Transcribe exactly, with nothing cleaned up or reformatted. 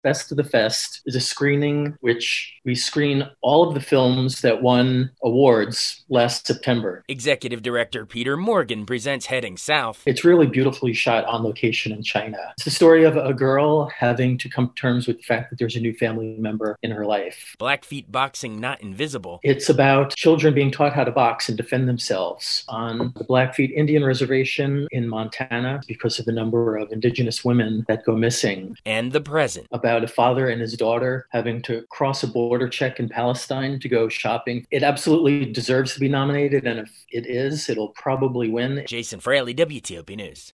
Best of the Fest is a screening which we screen all of the films that won awards last September. Executive Director Peter Morgan presents Heading South. It's really beautifully shot on location in China. It's the story of a girl having to come to terms with the fact that there's a new family member in her life. Blackfeet Boxing Not Invisible. It's about children being taught how to box and defend themselves on the Blackfeet Indian Reservation in Montana because of the number of indigenous women that go missing. And The Present. About a father and his daughter having to cross a border check in Palestine to go shopping. It absolutely deserves to be nominated, and if it is, it'll probably win. Jason Fraley, W T O P News.